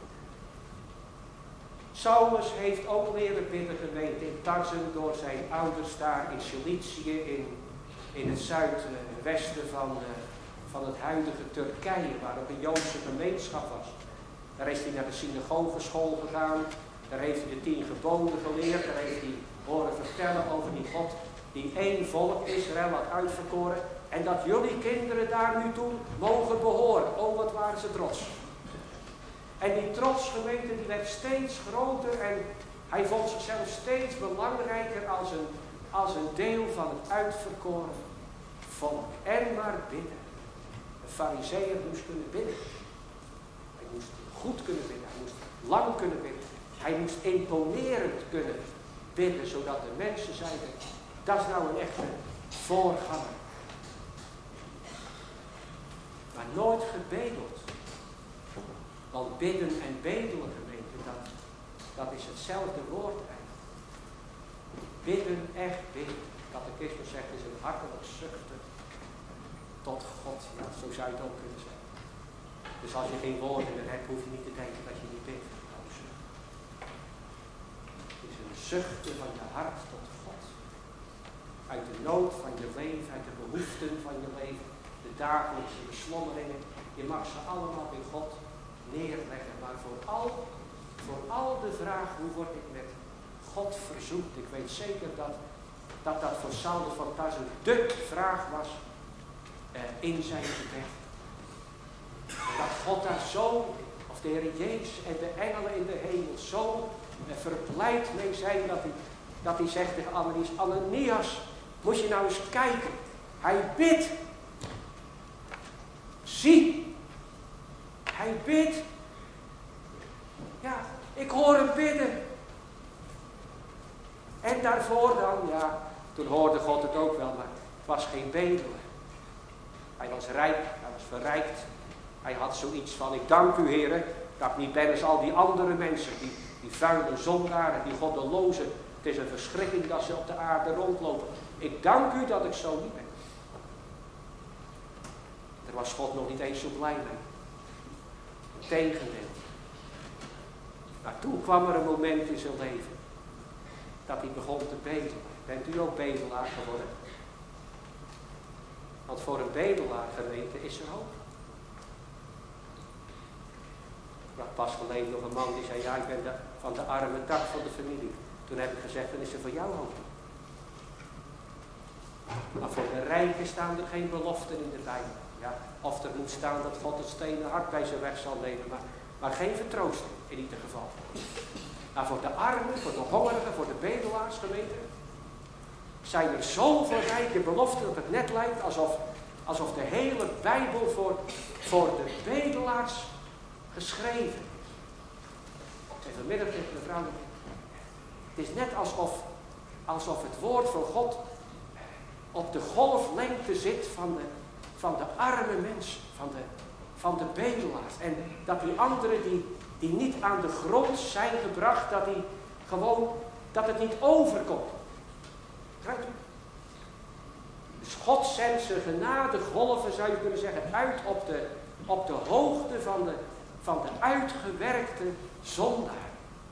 Speaker 1: Saulus heeft ook leren bidden, gemeente, in Tarsen door zijn ouders daar in Cilicië, in het zuidwesten van het huidige Turkije, waar ook een Joodse gemeenschap was. Daar is hij naar de synagogeschool gegaan, daar heeft hij de 10 geboden geleerd, daar heeft hij horen vertellen over die God die één volk Israël had uitverkoren en dat jullie kinderen daar nu toe mogen behoren. Oh, wat waren ze trots. En die trots, gemeente, die werd steeds groter en hij vond zichzelf steeds belangrijker als een deel van het uitverkoren volk. En maar bidden. Een farizeeër moest kunnen bidden. Hij moest goed kunnen bidden. Hij moest lang kunnen bidden. Hij moest imponerend kunnen bidden, zodat de mensen zeiden, dat is nou een echte voorganger. Maar nooit gebedeld. Want bidden en bedelen, gemeente, dat is hetzelfde woord eigenlijk. Bidden, echt bidden. Catechismus zegt, is een hartelijk zuchten tot God. Ja, zo zou je het ook kunnen zeggen. Dus als je geen woorden meer hebt, hoef je niet te denken dat je niet bidt. Het is een zuchten van je hart tot God. Uit de nood van je leven, uit de behoeften van je leven, de dagelijkse beslommeringen. Je mag ze allemaal bij God neerleggen. Maar voor al de vraag, hoe word ik met God verzoend? Ik weet zeker dat voor Saulus van Tarsen de vraag was in zijn gebed. En dat God daar zo, of de Heer Jezus en de engelen in de hemel zo verblijd mee zijn dat hij zegt tegen Ananias, Ananias, moet je nou eens kijken. Hij bidt. Zie. Hij bidt. Ja, ik hoor hem bidden. En daarvoor dan, ja, toen hoorde God het ook wel, maar het was geen bedelaar. Hij was rijk, hij was verrijkt. Hij had zoiets van, ik dank u, Heere, dat ik niet ben als al die andere mensen, die vuile zondaren, die goddelozen. Het is een verschrikking dat ze op de aarde rondlopen. Ik dank u dat ik zo niet ben. Daar was God nog niet eens zo blij mee. Integendeel. Maar toen kwam er een moment in zijn leven dat hij begon te bedelen. Bent u ook bedelaar geworden? Want voor een bedelaar, gemeente, is er hoop. Ik had pas geleden nog een man die zei, ja, ik ben van de arme tak van de familie. Toen heb ik gezegd, dan is er voor jou hoop. Maar voor de rijken staan er geen beloften in de Bijbel. Ja, of er moet staan dat God het stenen hart bij zijn weg zal nemen, maar geen vertroosting in ieder geval. Maar voor de armen, voor de hongerigen, voor de bedelaars, gemeente, zijn er zoveel rijke beloften dat het net lijkt alsof de hele Bijbel voor de bedelaars geschreven is. Ik zei vanmiddag tegen mevrouw, het is net alsof het woord van God op de golflengte zit van de arme mensen, van de bedelaars. En dat die anderen die niet aan de grond zijn gebracht, dat het niet overkomt. Begrijpt u? Dus God zendt zijn genadegolven, zou je kunnen zeggen, uit op de hoogte van de uitgewerkte zondaar.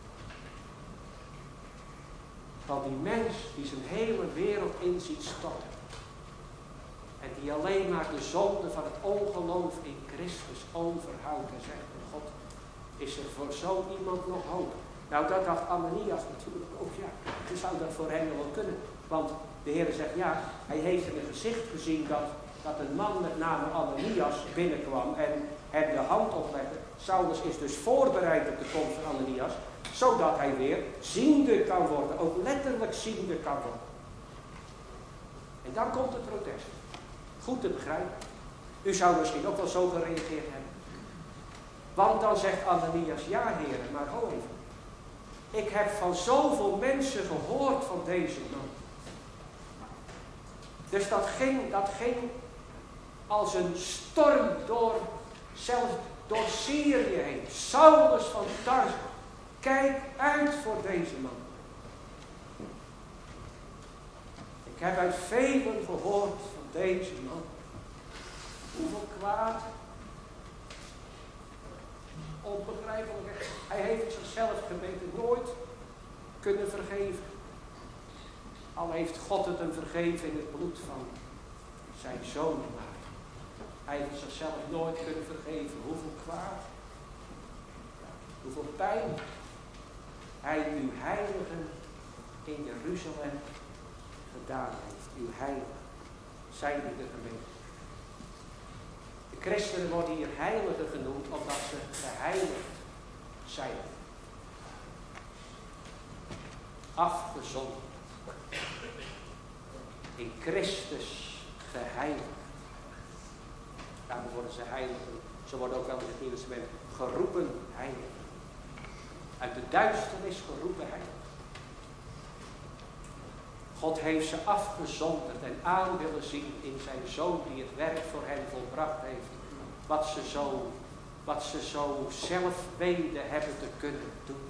Speaker 1: Van die mens die zijn hele wereld in ziet storten. En die alleen maar de zonde van het ongeloof in Christus overhoudt en zegt, God, is er voor zo iemand nog hoop? Nou, dat dacht Ananias natuurlijk ook, ja. Dus zou dat voor hem wel kunnen. Want de Heer zegt, ja, hij heeft in een gezicht gezien dat een man met name Ananias binnenkwam en hem de hand oplegde. Saulus is dus voorbereid op de komst van Ananias, zodat hij weer ziende kan worden, ook letterlijk ziende kan worden. En dan komt het protest. Goed te begrijpen. U zou misschien ook wel zo gereageerd hebben. Want dan zegt Ananias, ja heren, maar ho even. Ik heb van zoveel mensen gehoord van deze man. Dus dat ging als een storm zelfs door Syrië heen. Saulus van Tarsus, kijk uit voor deze man. Ik heb uit velen gehoord van deze man. Hoeveel kwaad. Onbegrijpelijk. Hij heeft zichzelf geweten nooit kunnen vergeven. Al heeft God het hem vergeven in het bloed van zijn zoon. Hij heeft zichzelf nooit kunnen vergeven. Hoeveel kwaad. Hoeveel pijn. Hij uw heiligen in Jeruzalem gedaan heeft. Uw heiligen. Zijn die er gemeente. De christenen worden hier heiligen genoemd omdat ze geheiligd zijn. Afgezonderd. In Christus geheiligd. Daarom worden ze heiligen. Ze worden ook wel in het Nieuwe Testament geroepen heiligen. Uit de duisternis geroepen heiligen. God heeft ze afgezonderd en aan willen zien in zijn Zoon die het werk voor hen volbracht heeft. Wat ze zo zelf weten hebben te kunnen doen.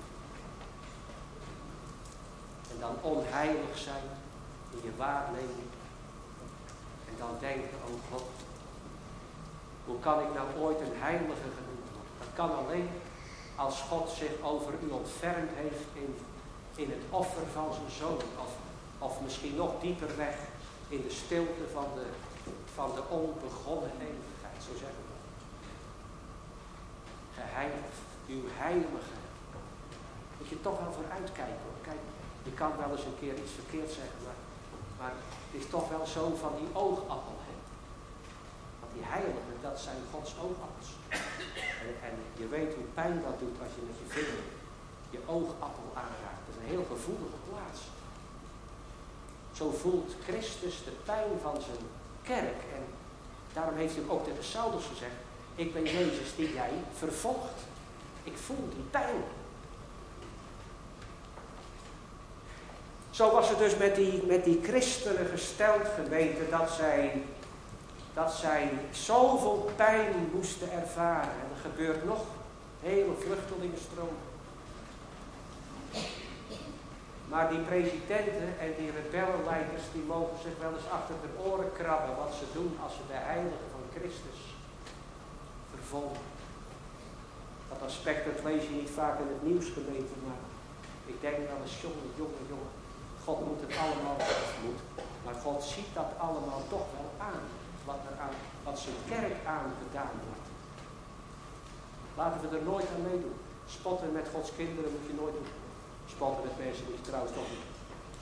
Speaker 1: En dan onheilig zijn in je waarneming. En dan denken, oh God, hoe kan ik nou ooit een heilige genoemd worden? Dat kan alleen als God zich over u ontfermd heeft in het offer van zijn Zoon. Of misschien nog dieper weg in de stilte van de onbegonnen eeuwigheid, zo zeggen we. Geheiligd, uw heilige. Moet je toch wel vooruitkijken. Kijk, je kan wel eens een keer iets verkeerd zeggen, maar het is toch wel zo van die oogappel. Hè? Want die heiligen, dat zijn Gods oogappels. En je weet hoe pijn dat doet als je met je vinger je oogappel aanraakt. Dat is een heel gevoelige plaats. Zo voelt Christus de pijn van zijn kerk. En daarom heeft hij ook tegen Saulus gezegd, ik ben Jezus die jij vervolgt. Ik voel die pijn. Zo was het dus met die christenen gesteld geweten dat zij zoveel pijn moesten ervaren. En er gebeurt nog hele vluchtelingenstroom. Maar die presidenten en die rebellenleiders, die mogen zich wel eens achter de oren krabben wat ze doen als ze de heiligen van Christus vervolgen. Dat aspect, dat lees je niet vaak in het nieuws gemeten, maar ik denk wel eens, jongen, God moet het allemaal tegemoet. Maar God ziet dat allemaal toch wel aan, wat zijn kerk aangedaan wordt. Laten we er nooit aan meedoen. Spotten met Gods kinderen moet je nooit doen. Spotten met mensen moet je trouwens toch niet.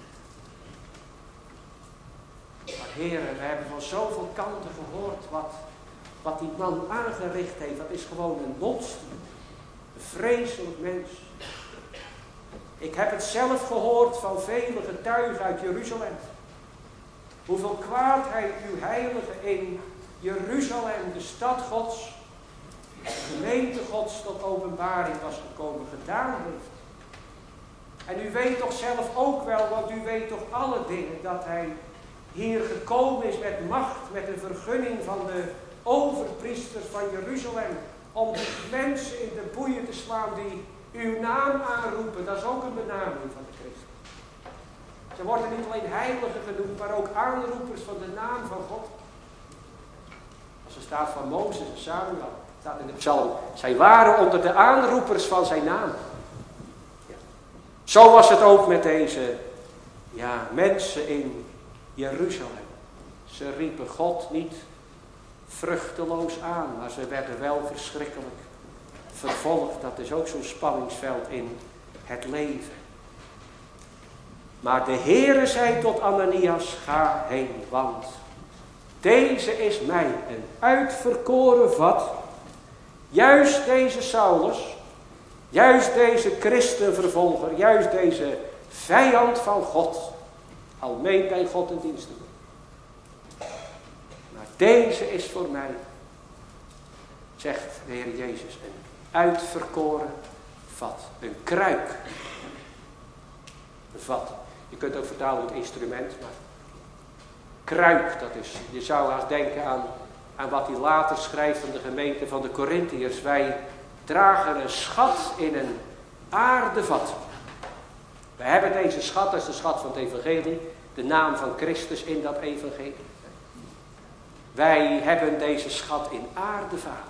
Speaker 1: Maar heren, we hebben van zoveel kanten gehoord wat die man aangericht heeft. Dat is gewoon een monster. Een vreselijk mens. Ik heb het zelf gehoord van vele getuigen uit Jeruzalem. Hoeveel kwaadheid uw heilige in Jeruzalem, de stad Gods, de gemeente Gods tot openbaring was gekomen, gedaan heeft. En u weet toch zelf ook wel, want u weet toch alle dingen, dat hij hier gekomen is met macht, met een vergunning van de overpriesters van Jeruzalem, om die mensen in de boeien te slaan die uw naam aanroepen. Dat is ook een benaming van de Christus. Ze worden niet alleen heiligen genoemd, maar ook aanroepers van de naam van God. Als er staat van Mozes en Samuel, staat in de psalm, zij waren onder de aanroepers van zijn naam. Ja. Zo was het ook met deze mensen in Jeruzalem. Ze riepen God niet vruchteloos aan, maar ze werden wel verschrikkelijk vervolgd. Dat is ook zo'n spanningsveld in het leven. Maar de Heere zei tot Ananias, ga heen, want deze is mij een uitverkoren vat. Juist deze Saulus, juist deze christenvervolger, juist deze vijand van God, al meent bij God in dienst te doen. Maar deze is voor mij, zegt de Heer Jezus, een uitverkoren vat. Een kruik. Een vat. Je kunt ook vertalen het instrument, maar kruik, dat is, je zou haast denken aan wat hij later schrijft aan de gemeente van de Korintiërs. Wij dragen een schat in een aardevat. We hebben deze schat, dat is de schat van het evangelie, de naam van Christus in dat evangelie. Wij hebben deze schat in aardevaten.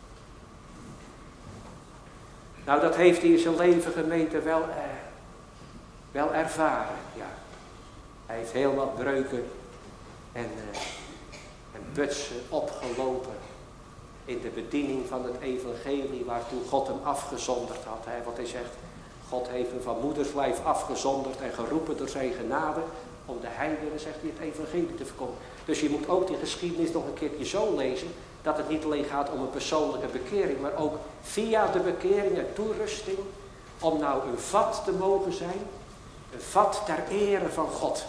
Speaker 1: Nou, dat heeft hij in zijn leven gemeente wel ervaren, ja. Hij heeft heel wat breuken en butsen opgelopen in de bediening van het evangelie waartoe God hem afgezonderd had. Hè? Wat hij zegt, God heeft hem van moederslijf afgezonderd en geroepen door zijn genade om de heidenen, zegt hij, het evangelie te verkondigen. Dus je moet ook die geschiedenis nog een keertje zo lezen, dat het niet alleen gaat om een persoonlijke bekering, maar ook via de bekering en toerusting, om nou een vat te mogen zijn, een vat ter ere van God.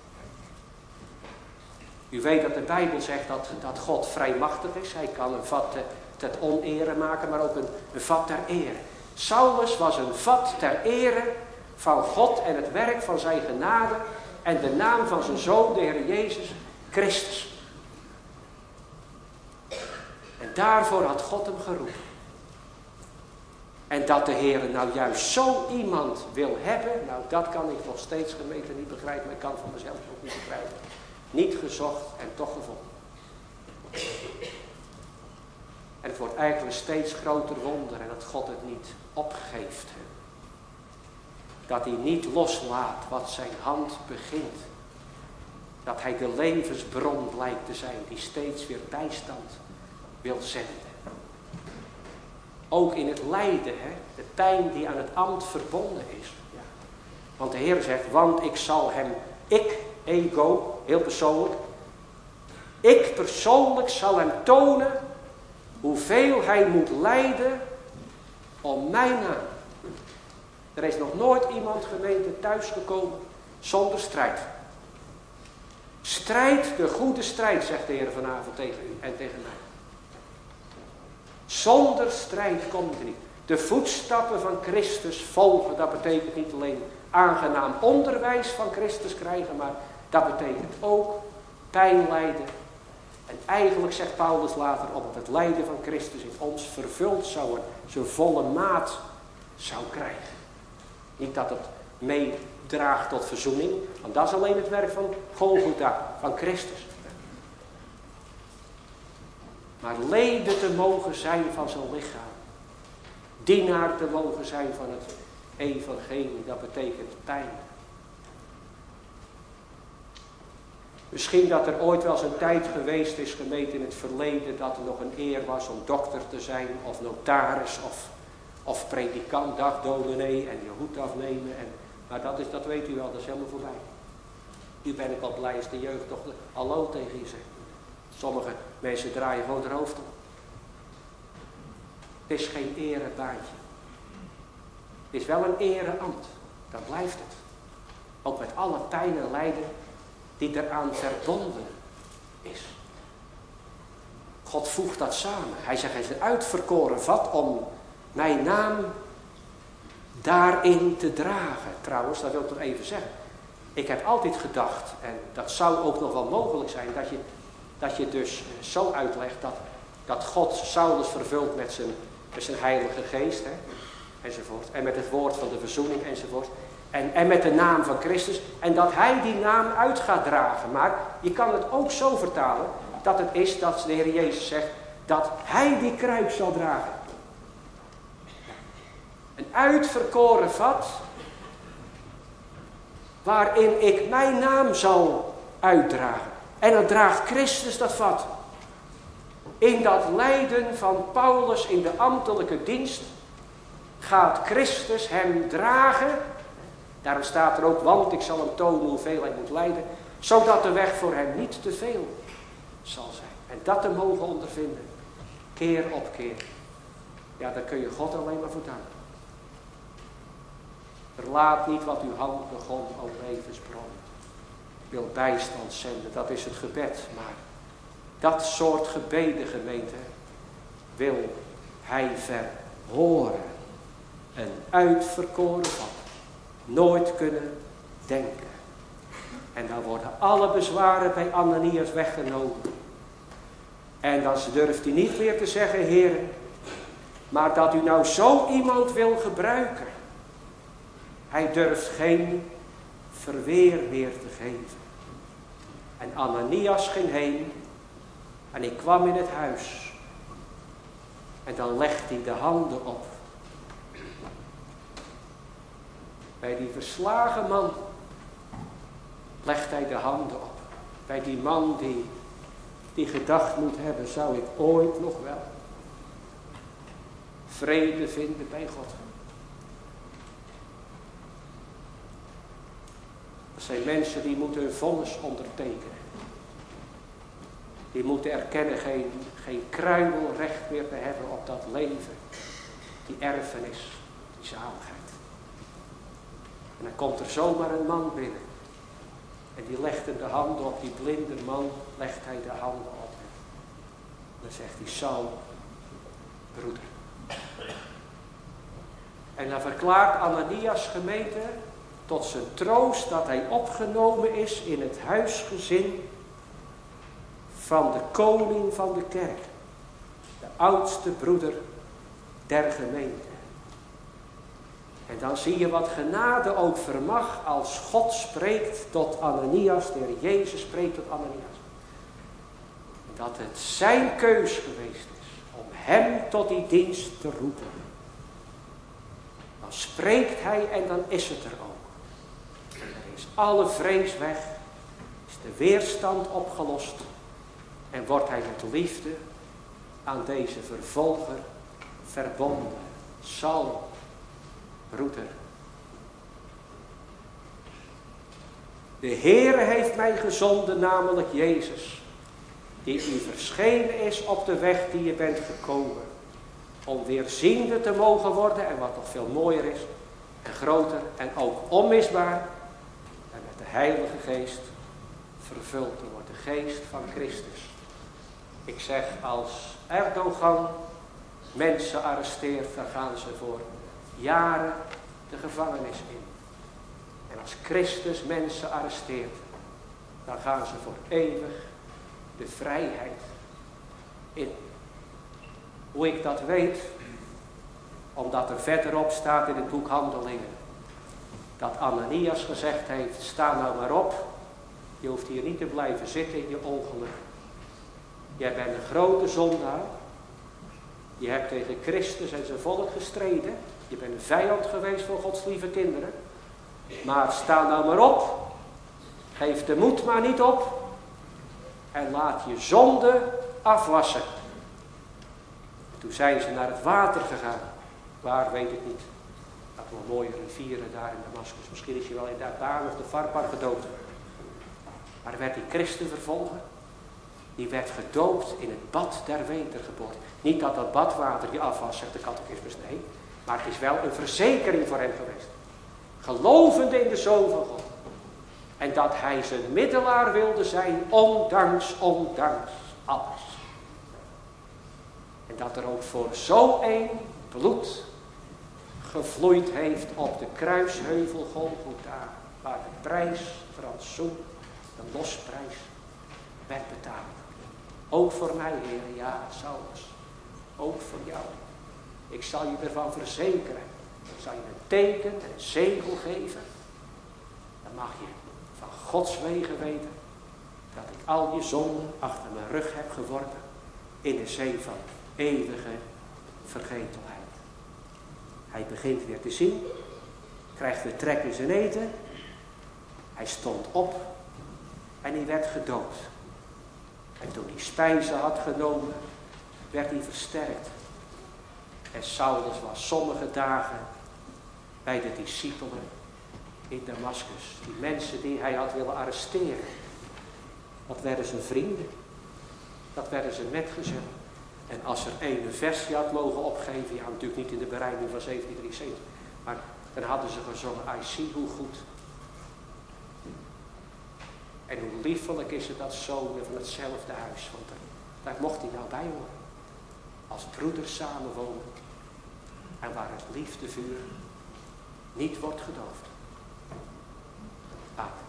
Speaker 1: U weet dat de Bijbel zegt dat God vrijmachtig is. Hij kan een vat ter onere maken, maar ook een vat ter ere. Saulus was een vat ter ere van God en het werk van zijn genade en de naam van zijn Zoon, de Heer Jezus Christus. En daarvoor had God hem geroepen. En dat de Heer nou juist zo iemand wil hebben, nou dat kan ik nog steeds gemeente niet begrijpen, maar ik kan het van mezelf ook niet begrijpen. Niet gezocht en toch gevonden. En het wordt eigenlijk een steeds groter wonder en dat God het niet opgeeft. Dat hij niet loslaat wat zijn hand begint. Dat hij de levensbron blijkt te zijn die steeds weer bijstand wil zenden. Ook in het lijden, de pijn die aan het ambt verbonden is. Ja. Want de Heer zegt, want ik zal hem, ego, heel persoonlijk. Ik persoonlijk zal hem tonen hoeveel hij moet lijden om mijn naam. Er is nog nooit iemand gemeente thuisgekomen zonder strijd. Strijd, de goede strijd, zegt de Heer vanavond tegen u en tegen mij. Zonder strijd komt er niet. De voetstappen van Christus volgen, dat betekent niet alleen aangenaam onderwijs van Christus krijgen, maar dat betekent ook pijn lijden. En eigenlijk zegt Paulus later, opdat het lijden van Christus in ons vervuld zou zijn volle maat zou krijgen. Niet dat het meedraagt tot verzoening, want dat is alleen het werk van Golgotha, van Christus. Maar leden te mogen zijn van zijn lichaam. Dienaar te mogen zijn van het evangelie, dat betekent pijn. Misschien dat er ooit wel eens een tijd geweest is, gemeente in het verleden, dat er nog een eer was om dokter te zijn, of notaris, of predikant, dagdominee en je hoed afnemen. Maar dat weet u wel, dat is helemaal voorbij. Nu ben ik al blij als de jeugd toch hallo tegen je zegt. Sommige mensen draaien gewoon hun hoofd om. Het is geen erebaantje. Het is wel een ereambt. dan blijft het. Ook met alle pijn en lijden die eraan verbonden is. God voegt dat samen. Hij zegt, hij is een uitverkoren vat om mijn naam daarin te dragen. Trouwens, dat wil ik nog even zeggen. Ik heb altijd gedacht, en dat zou ook nog wel mogelijk zijn, dat je dus zo uitlegt dat God Saulus vervult met zijn heilige geest, hè, enzovoort. En met het woord van de verzoening, enzovoort. En met de naam van Christus. En dat hij die naam uit gaat dragen. Maar je kan het ook zo vertalen, dat het is dat de Heer Jezus zegt, dat hij die kruik zal dragen. Een uitverkoren vat, waarin ik mijn naam zal uitdragen. En dan draagt Christus dat vat. In dat lijden van Paulus in de ambtelijke dienst gaat Christus hem dragen. Daarom staat er ook, want ik zal hem tonen hoeveel hij moet lijden. Zodat de weg voor hem niet te veel zal zijn. En dat te mogen ondervinden. Keer op keer. Ja, daar kun je God alleen maar voor danken. Verlaat niet wat uw hand begon, o levensbron. Wil bijstand zenden, dat is het gebed. Maar dat soort gebeden, gemeente, wil hij verhoren. Een uitverkoren vat. Nooit kunnen denken. En dan worden alle bezwaren bij Ananias weggenomen. En dan durft hij niet meer te zeggen, Heer, maar dat u nou zo iemand wil gebruiken. Hij durft geen verweer meer te geven. En Ananias ging heen en ik kwam in het huis. En dan legt hij de handen op. Bij die verslagen man legt hij de handen op. Bij die man die gedacht moet hebben, zou ik ooit nog wel vrede vinden bij God. Dat zijn mensen die moeten hun vonnis ondertekenen. Die moeten erkennen geen kruimelrecht meer te hebben op dat leven. Die erfenis, die zaligheid. En dan komt er zomaar een man binnen. En die legt hem de handen op, die blinde man legt hij de handen op. Dan zegt hij, Saul, broeder. En dan verklaart Ananias, gemeente, tot zijn troost dat hij opgenomen is in het huisgezin van de koning van de kerk. De oudste broeder der gemeente. En dan zie je wat genade ook vermag als God spreekt tot Ananias, de Heer Jezus spreekt tot Ananias. Dat het zijn keus geweest is om hem tot die dienst te roepen. Dan spreekt hij en dan is het er ook. En er is alle vrees weg, is de weerstand opgelost en wordt hij met liefde aan deze vervolger verbonden. Saul, broeder. De Heere heeft mij gezonden, namelijk Jezus, die u verschenen is op de weg die je bent gekomen, om weer ziende te mogen worden, en wat nog veel mooier is, en groter, en ook onmisbaar, en met de Heilige Geest vervuld te worden, de Geest van Christus. Ik zeg, als Erdogan mensen arresteert, dan gaan ze voor jaren de gevangenis in. En als Christus mensen arresteert, dan gaan ze voor eeuwig de vrijheid in. Hoe ik dat weet, omdat er verderop staat in het boek Handelingen, dat Ananias gezegd heeft, sta nou maar op, je hoeft hier niet te blijven zitten in je ongeluk. Jij bent een grote zondaar, je hebt tegen Christus en zijn volk gestreden, je bent een vijand geweest voor Gods lieve kinderen, maar sta nou maar op, geef de moed maar niet op en laat je zonde afwassen. Toen zijn ze naar het water gegaan. Waar, weet ik niet. Dat wel mooie rivieren daar in Damascus. Misschien is je wel in de Ataan of de Farpar gedoopt. Maar er werd die christenvervolger. Die werd gedoopt in het bad der wedergeboorte. Niet dat dat badwater je afwas, zegt de catechismus, nee. Maar het is wel een verzekering voor hem geweest. Gelovende in de Zoon van God. En dat hij zijn middelaar wilde zijn, ondanks alles. En dat er ook voor zo één bloed gevloeid heeft op de kruisheuvel Golgotha, waar de prijs, rantsoen, de losprijs, werd betaald. Ook voor mij, Heer, ja, Saulus. Ook voor jou. Ik zal je ervan verzekeren. Ik zal je een teken en een zegel geven. Dan mag je van Gods wegen weten dat ik al je zonden achter mijn rug heb geworpen in de zee van eeuwige vergetelheid. Hij begint weer te zien, krijgt weer trek in zijn eten. Hij stond op en hij werd gedood. En toen hij spijzen had genomen, werd hij versterkt. En Saulus was sommige dagen bij de discipelen in Damaskus. Die mensen die hij had willen arresteren. Dat werden zijn vrienden. Dat werden zijn metgezellen. En als er één versje had mogen opgeven, ja natuurlijk niet in de bereiding van 1773, maar dan hadden ze gezongen, I see hoe goed. En hoe liefelijk is het dat zonen van hetzelfde huis, want daar mocht hij nou bij horen. Als broeders samenwonen en waar het liefdevuur niet wordt gedoofd. Amen.